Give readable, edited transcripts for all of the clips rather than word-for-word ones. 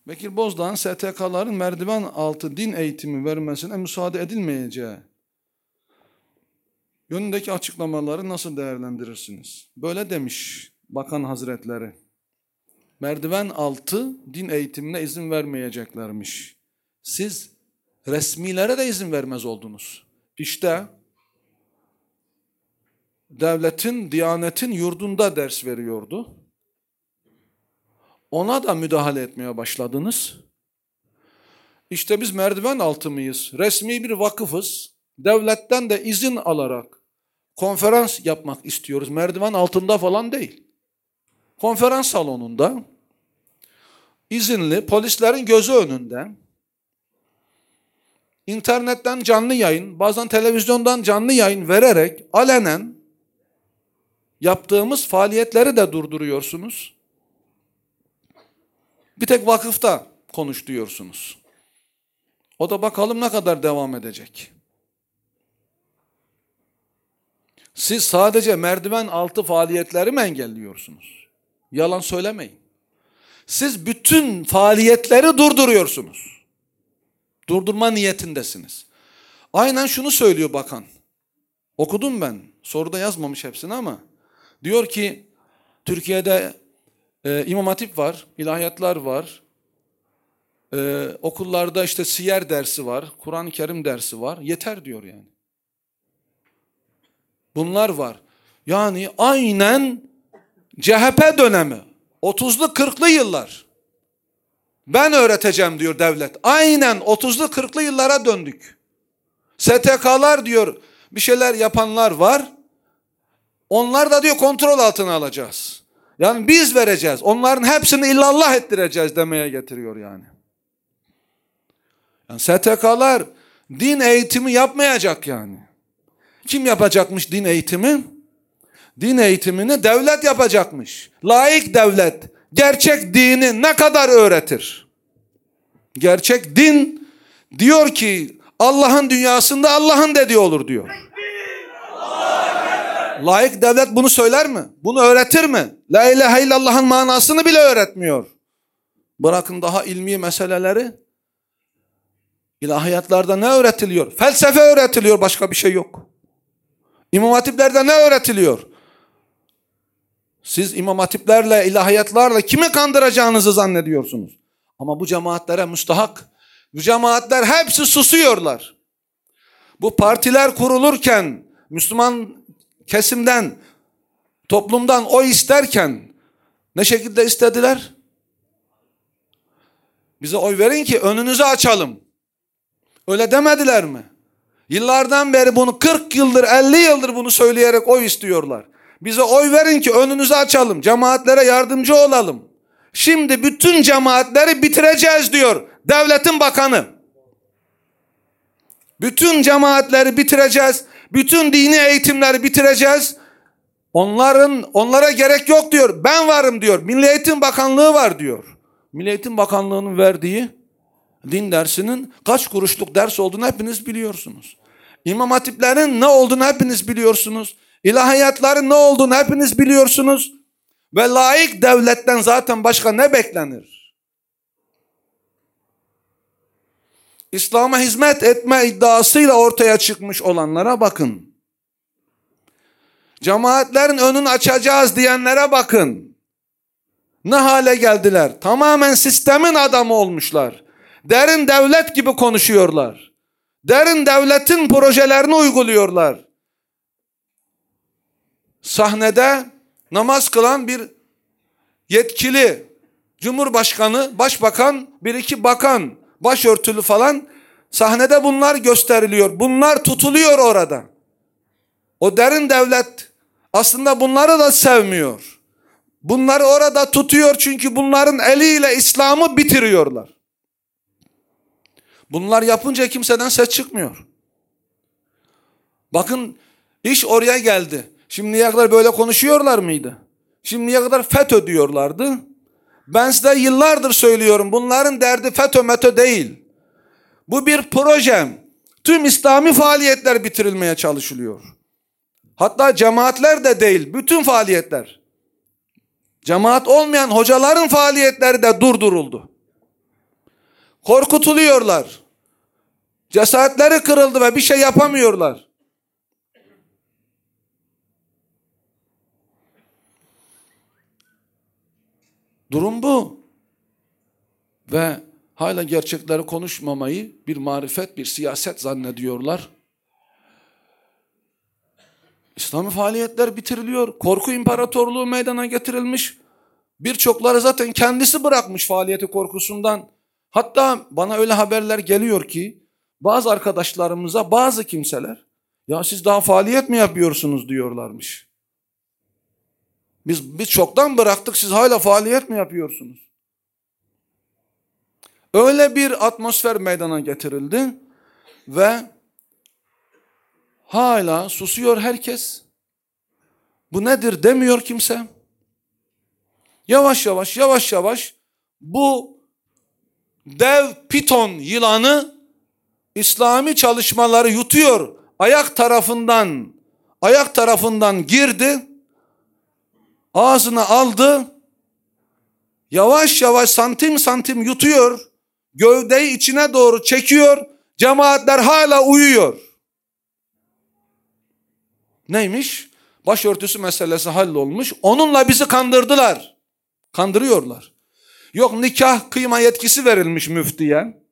Bekir Bozdağ'ın STK'ların merdiven altı din eğitimi vermesine müsaade edilmeyeceği yönündeki açıklamaları nasıl değerlendirirsiniz? Böyle demiş Bakan Hazretleri. Merdiven altı din eğitimine izin vermeyeceklermiş. Siz resmilere de izin vermez oldunuz. İşte devletin, Diyanet'in yurdunda ders veriyordu. Ona da müdahale etmeye başladınız. İşte biz merdiven altı mıyız? Resmi bir vakıfız. Devletten de izin alarak konferans yapmak istiyoruz. Merdiven altında falan değil. Konferans salonunda, izinli, polislerin gözü önünde, internetten canlı yayın, bazen televizyondan canlı yayın vererek alenen yaptığımız faaliyetleri de durduruyorsunuz. Bir tek vakıfta konuş diyorsunuz. O da bakalım ne kadar devam edecek. Siz sadece merdiven altı faaliyetleri mi engelliyorsunuz? Yalan söylemeyin. Siz bütün faaliyetleri durduruyorsunuz. Durdurma niyetindesiniz. Aynen şunu söylüyor bakan. Okudum ben. Soruda yazmamış hepsini ama. Diyor ki Türkiye'de İmam Hatip var, ilahiyatlar var. Okullarda işte siyer dersi var, Kur'an-ı Kerim dersi var. Yeter diyor yani. Bunlar var. Yani aynen CHP dönemi. 30'lu 40'lı yıllar. Ben öğreteceğim diyor devlet. Aynen 30'lu 40'lı yıllara döndük. STK'lar diyor bir şeyler yapanlar var. Onlar da diyor kontrol altına alacağız. Yani biz vereceğiz. Onların hepsini illallah ettireceğiz demeye getiriyor yani. Yani STK'lar din eğitimi yapmayacak yani. Kim yapacakmış din eğitimi? Din eğitimini devlet yapacakmış. Laik devlet gerçek dini ne kadar öğretir? Gerçek din diyor ki Allah'ın dünyasında Allah'ın dediği olur diyor. Laik devlet bunu söyler mi? Bunu öğretir mi? La ilahe illallah'ın manasını bile öğretmiyor. Bırakın daha ilmi meseleleri. İlahiyatlarda ne öğretiliyor? Felsefe öğretiliyor, başka bir şey yok. İmam Hatiplerde ne öğretiliyor? Siz İmam Hatiplerle, ilahiyatlarla kimi kandıracağınızı zannediyorsunuz. Ama bu cemaatlere müstahak. Bu cemaatler hepsi susuyorlar. Bu partiler kurulurken Müslüman kesimden, toplumdan oy isterken ne şekilde istediler? Bize oy verin ki önünüzü açalım. Öyle demediler mi? Yıllardan beri bunu 40 yıldır 50 yıldır bunu söyleyerek oy istiyorlar. Bize oy verin ki önünüzü açalım. Cemaatlere yardımcı olalım. Şimdi bütün cemaatleri bitireceğiz diyor devletin bakanı. Bütün cemaatleri bitireceğiz. Bütün dini eğitimleri bitireceğiz. Onlara gerek yok diyor. Ben varım diyor. Milli Eğitim Bakanlığı var diyor. Milli Eğitim Bakanlığı'nın verdiği din dersinin kaç kuruşluk ders olduğunu hepiniz biliyorsunuz. İmam Hatiplerin ne olduğunu hepiniz biliyorsunuz. İlahiyatların ne olduğunu hepiniz biliyorsunuz. Ve laik devletten zaten başka ne beklenir? İslam'a hizmet etme iddiasıyla ortaya çıkmış olanlara bakın. Cemaatlerin önünü açacağız diyenlere bakın. Ne hale geldiler? Tamamen sistemin adamı olmuşlar. Derin devlet gibi konuşuyorlar. Derin devletin projelerini uyguluyorlar. Sahnede namaz kılan bir yetkili, cumhurbaşkanı, başbakan, bir iki bakan, başörtülü falan, sahnede bunlar gösteriliyor. Bunlar tutuluyor orada. O derin devlet aslında bunları da sevmiyor. Bunları orada tutuyor çünkü bunların eliyle İslam'ı bitiriyorlar. Bunlar yapınca kimseden ses çıkmıyor. Bakın iş oraya geldi. Şimdiye kadar böyle konuşuyorlar mıydı? Şimdiye kadar FETÖ diyorlardı. Ben size yıllardır söylüyorum, bunların derdi FETÖ METÖ değil. Bu bir proje. Tüm İslami faaliyetler bitirilmeye çalışılıyor. Hatta cemaatler de değil, bütün faaliyetler. Cemaat olmayan hocaların faaliyetleri de durduruldu. Korkutuluyorlar. Cesaretleri kırıldı ve bir şey yapamıyorlar. Durum bu. Ve hala gerçekleri konuşmamayı bir marifet, bir siyaset zannediyorlar. İslami faaliyetler bitiriliyor. Korku imparatorluğu meydana getirilmiş. Birçokları zaten kendisi bırakmış faaliyeti korkusundan. Hatta bana öyle haberler geliyor ki bazı arkadaşlarımıza bazı kimseler ya siz daha faaliyet mi yapıyorsunuz diyorlarmış. Biz çoktan bıraktık, siz hala faaliyet mi yapıyorsunuz? Öyle bir atmosfer meydana getirildi ve hala susuyor herkes. Bu nedir demiyor kimse. Yavaş yavaş bu dev piton yılanı İslami çalışmaları yutuyor. Ayak tarafından girdi. Ağzına aldı. Yavaş yavaş santim santim yutuyor. Gövdeyi içine doğru çekiyor. Cemaatler hala uyuyor. Neymiş? Başörtüsü meselesi hallolmuş. Onunla bizi kandırdılar. Kandırıyorlar. Yok nikah kıyma yetkisi verilmiş müftiye.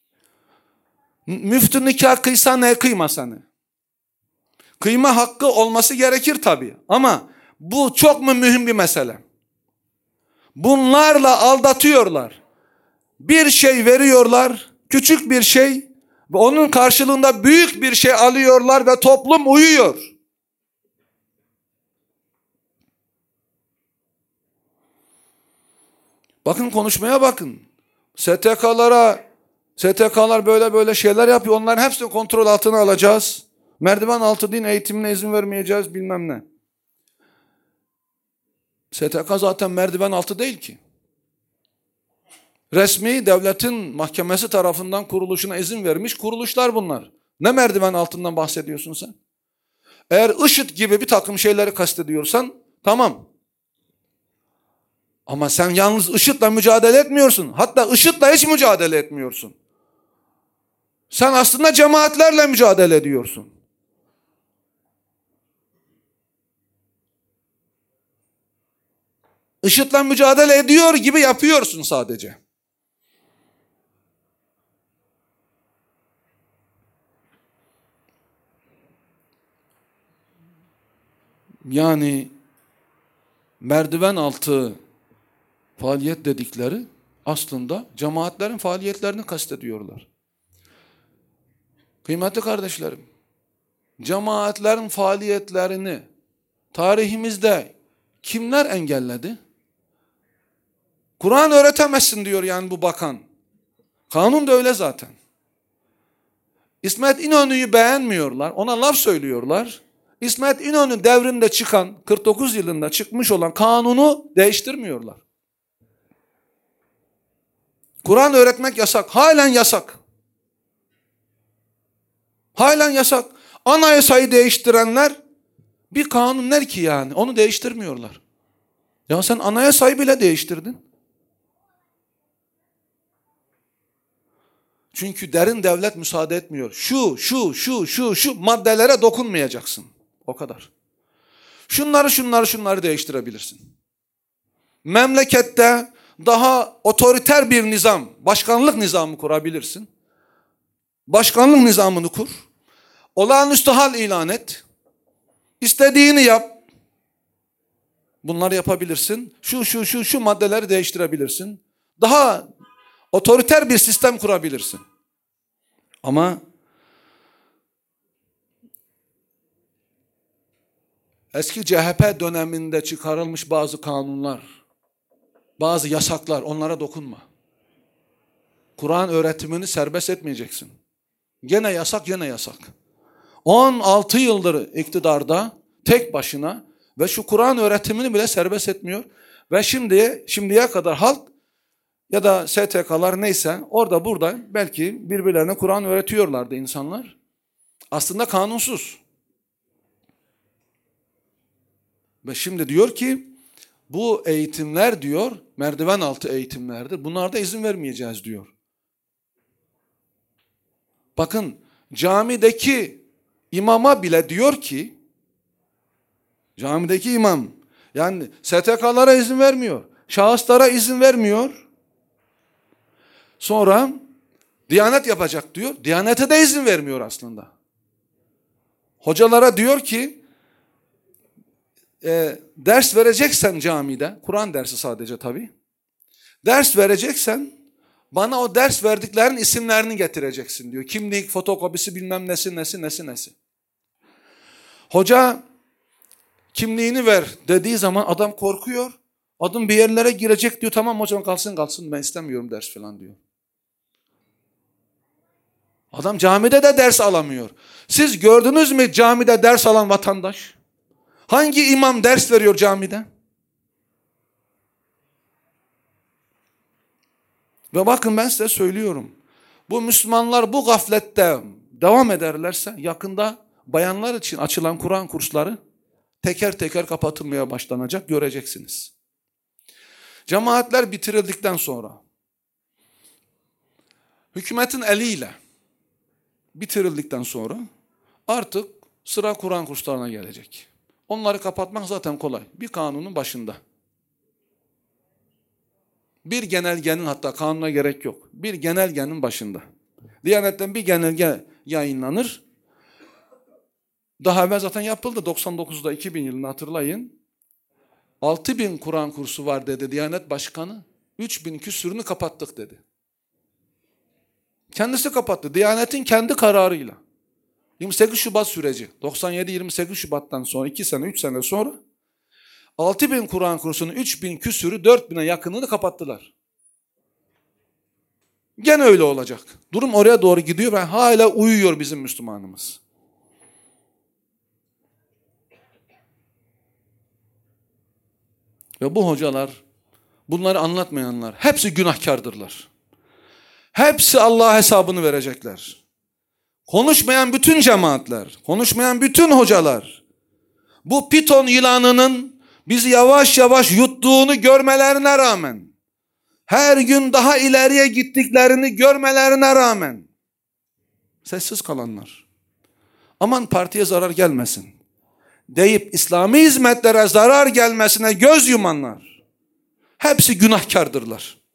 Müftü nikah kıysa ne, kıymasa ne? Kıyma hakkı olması gerekir tabii. Ama bu çok mu mühim bir mesele? Bunlarla aldatıyorlar. Bir şey veriyorlar, küçük bir şey ve onun karşılığında büyük bir şey alıyorlar ve toplum uyuyor. Bakın konuşmaya bakın. STK'lar böyle şeyler yapıyor. Onların hepsini kontrol altına alacağız. Merdiven altı din eğitimine izin vermeyeceğiz bilmem ne. STK zaten merdiven altı değil ki. Resmi devletin mahkemesi tarafından kuruluşuna izin vermiş kuruluşlar bunlar. Ne merdiven altından bahsediyorsun sen? Eğer IŞİD gibi bir takım şeyleri kastediyorsan tamam. Ama sen yalnız IŞİD'le mücadele etmiyorsun. Hatta IŞİD'le hiç mücadele etmiyorsun. Sen aslında cemaatlerle mücadele ediyorsun. IŞİD'le mücadele ediyor gibi yapıyorsun sadece. Yani merdiven altı faaliyet dedikleri aslında cemaatlerin faaliyetlerini kastediyorlar. Kıymetli kardeşlerim, cemaatlerin faaliyetlerini tarihimizde kimler engelledi? Kur'an öğretemezsin diyor yani bu bakan. Kanun da öyle zaten. İsmet İnönü'yü beğenmiyorlar, ona laf söylüyorlar. İsmet İnönü devrinde çıkan, 49 yılında çıkmış olan kanunu değiştirmiyorlar. Kur'an öğretmek yasak, halen yasak. Halen yasak. Anayasayı değiştirenler bir kanun der ki yani onu değiştirmiyorlar. Ya sen anayasayı bile değiştirdin. Çünkü derin devlet müsaade etmiyor. Şu maddelere dokunmayacaksın. O kadar. Şunları değiştirebilirsin. Memlekette daha otoriter bir nizam, başkanlık nizamı kurabilirsin. Başkanlık nizamını kur. Olağanüstü hal ilan et. İstediğini yap. Bunları yapabilirsin. Şu maddeleri değiştirebilirsin. Daha otoriter bir sistem kurabilirsin. Ama eski CHP döneminde çıkarılmış bazı kanunlar, bazı yasaklar, onlara dokunma. Kur'an öğretimini serbest etmeyeceksin. Gene yasak. 16 yıldır iktidarda tek başına ve şu Kur'an öğretimini bile serbest etmiyor. Ve şimdiye kadar halk ya da STK'lar neyse orada burada belki birbirlerine Kur'an öğretiyorlardı insanlar. Aslında kanunsuz. Ve şimdi diyor ki bu eğitimler diyor merdiven altı eğitimlerdir. Bunlarda izin vermeyeceğiz diyor. Bakın camideki imama bile diyor ki, camideki imam yani STK'lara izin vermiyor, şahıslara izin vermiyor. Sonra Diyanet yapacak diyor. Diyanete de izin vermiyor aslında. Hocalara diyor ki ders vereceksen camide, Kur'an dersi sadece tabii. Ders vereceksen bana o ders verdiklerin isimlerini getireceksin diyor. Kimlik, fotokopisi bilmem nesi. Hoca kimliğini ver dediği zaman adam korkuyor. Adım bir yerlere girecek diyor. Tamam hocam kalsın ben istemiyorum ders falan diyor. Adam camide de ders alamıyor. Siz gördünüz mü camide ders alan vatandaş? Hangi imam ders veriyor camide? Ve bakın ben size söylüyorum. Bu Müslümanlar bu gaflette devam ederlerse yakında bayanlar için açılan Kur'an kursları teker teker kapatılmaya başlanacak, göreceksiniz. Cemaatler bitirildikten sonra hükümetin eliyle bitirildikten sonra artık sıra Kur'an kurslarına gelecek. Onları kapatmak zaten kolay. Bir kanunun başında. Bir genelgenin, hatta kanuna gerek yok. Bir genelgenin başında. Diyanetten bir genelge yayınlanır. Daha evvel zaten yapıldı. 99'da 2000 yılını hatırlayın. 6000 Kur'an kursu var dedi Diyanet Başkanı. 3000 küsürünü kapattık dedi. Kendisi kapattı. Diyanet'in kendi kararıyla. 28 Şubat süreci. 97-28 Şubat'tan sonra 2 sene 3 sene sonra 6000 Kur'an kursunun 3000 küsürü 4000'e yakınını kapattılar. Gene öyle olacak. Durum oraya doğru gidiyor ve hala uyuyor bizim Müslümanımız. Ve bu hocalar, bunları anlatmayanlar hepsi günahkardırlar. Hepsi Allah'a hesabını verecekler. Konuşmayan bütün cemaatler, konuşmayan bütün hocalar, bu piton yılanının bizi yavaş yavaş yuttuğunu görmelerine rağmen, her gün daha ileriye gittiklerini görmelerine rağmen, sessiz kalanlar, aman partiye zarar gelmesin deyip İslami hizmetlere zarar gelmesine göz yumanlar, hepsi günahkardırlar.